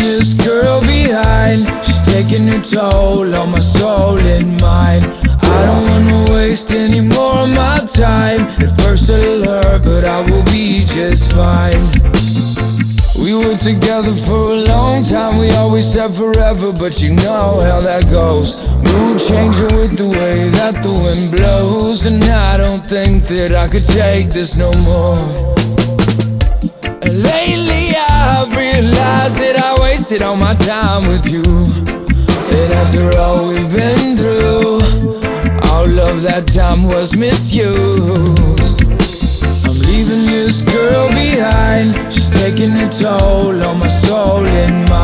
this girl behind. She's taking a toll on my soul and mind. I don't wanna waste any more of my time. At first it'll hurt, but I will be just fine. We were together for a long time. We always said forever, but you know how that goes. Mood changing with the way that the wind blows. And I don't think that I could take this no more. And lately I've realized that I wasted all my time with you. And after all we've been through, all of that time was misused. I'm leaving this girl behind. She's taking a toll on my soul and mind.